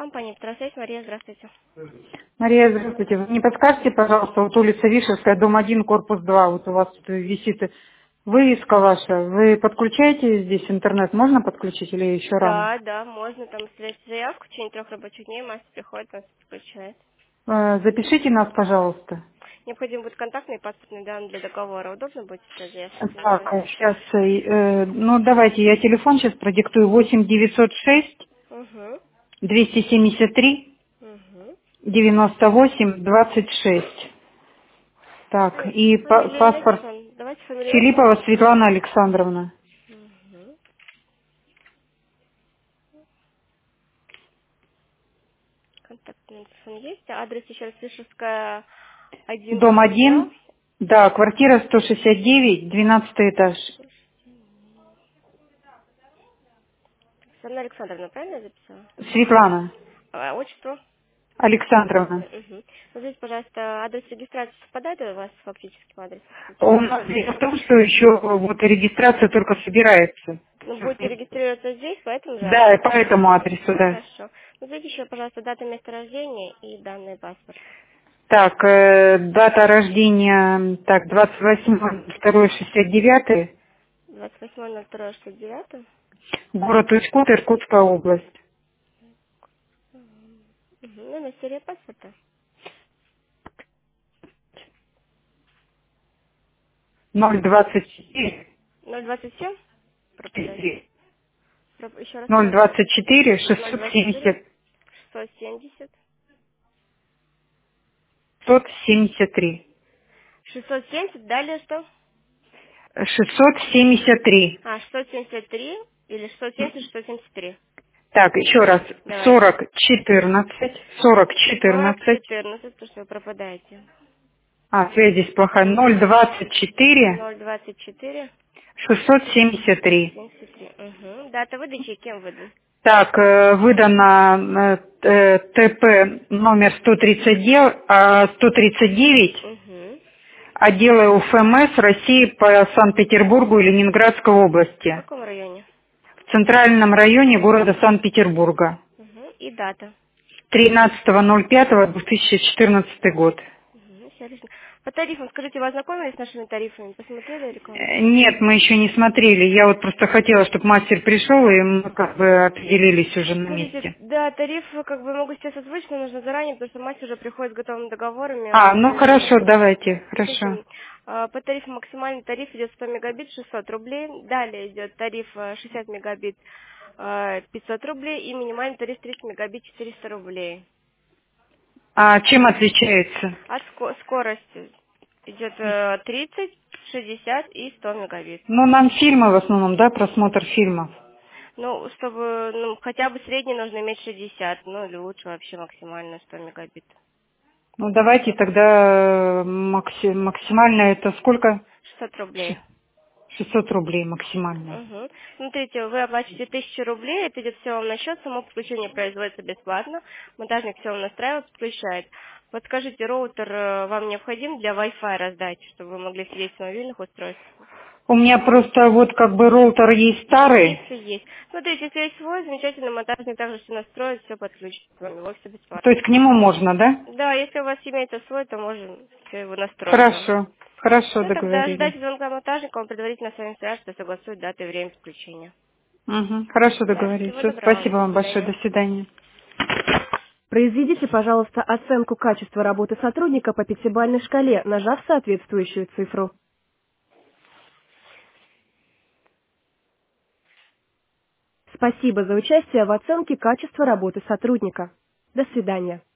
Компания «Петросвязь», Мария, здравствуйте. Мария, здравствуйте. Вы не подскажете, пожалуйста, вот улица Вишевская, дом 1, корпус 2, вот у вас тут висит вывеска ваша. Вы подключаете здесь интернет? Можно подключить или еще рано? Да, да, можно там оставлять заявку, в течение 3 рабочих дней мастер приходит, нас подключает. Запишите нас, пожалуйста. Необходим будет контактные и паспортные данные для договора. Удобно будет сейчас заявку Так, написать? сейчас, ну давайте, я телефон сейчас продиктую. 8 906 Угу, 273 угу. 98 26. Так, и Фамилию паспорт Александр. Давайте фамилию отчество. Филиппова Светлана Александровна. Угу. Контактный телефон есть. Адрес еще раз Вишевская, 1, Дом корпус 2. 1, да, квартира 169, 12 этаж. Анна Александровна, правильно я записала? Светлана Отчество? Александровна. Угу. Скажите, пожалуйста, адрес регистрации совпадает у вас с фактическим адресом? У нас дело в том, что еще вот регистрация только собирается. Ну, будете регистрироваться здесь, по этому же Да, и адресу? по этому адресу, да. Хорошо. Назовите еще, пожалуйста, дату места рождения и данные паспорта. Так, дата рождения, так, 28.02.69, 28.02.69. город Усть-Кут, Иркутская область. Угу. Номер серии паспорта. 024 027. Пропадает. Еще раз, пожалуйста. 024 024 670 670 673. 670. Далее что? 673. 673 или 670 673. Так, еще раз. Давайте. 4014, 4014. 4014, то, что вы пропадаете. Связь здесь плохая. Угу. 024 024 673. 673. Угу. Дата выдачи кем выдан? Так, выдано ТП номер 139 Угу. отдела УФМС России по Санкт-Петербургу и Ленинградской В области. каком районе? В центральном районе города Санкт-Петербурга. Угу. И дата. 13.05.2014 год. Угу. Все отлично. По тарифам, скажите, вы ознакомились с нашими тарифами? Посмотрели рекламу? Нет, мы еще не смотрели. Я вот просто хотела, чтобы мастер пришел, и мы как бы определились уже на Смотрите, месте. да, тарифы как бы могут сейчас озвучить, но нужно заранее, потому что мастер уже приходит с готовыми договорами, Ну условиями. хорошо, давайте, хорошо. Смотрите, по тарифу максимальный тариф идет 100 мегабит 600 рублей, далее идет тариф 60 мегабит 500 рублей и минимальный тариф 30 мегабит 400 рублей. Чем отличается? От скорости идет 30, 60 и 100 мегабит. Ну, нам фильмы в основном, да, просмотр фильмов. Ну, чтобы, хотя бы средний нужно иметь 60, ну, или лучше вообще максимально 100 мегабит. Ну, давайте тогда максимально это сколько? 600 рублей. 600 рублей максимально. Угу. Смотрите, вы оплачиваете 1000 рублей, это идет все вам на счет, само подключение производится бесплатно, монтажник все вам настраивает, подключает. Подскажите, роутер вам необходим для Wi-Fi раздать, чтобы вы могли сидеть с мобильных устройств? У меня просто вот как бы роутер есть старый, Если есть. Смотрите, если есть свой, замечательно, монтажник также все настроит, все подключит, вам его все то бесплатно. есть к нему можно, да? Да, если у вас имеется свой, то можем все его настроить вам. Хорошо, хорошо, Ну, тогда договорились. ждать звонка монтажника, он предварительно с вами свяжется, согласует даты и время подключения. Угу, хорошо, Да, договорились. всего Всё, доброго вам, спасибо до вам большое, свидания. до свидания. Произведите, пожалуйста, оценку качества работы сотрудника по пятибалльной шкале, нажав соответствующую цифру. Спасибо за участие в оценке качества работы сотрудника. До свидания.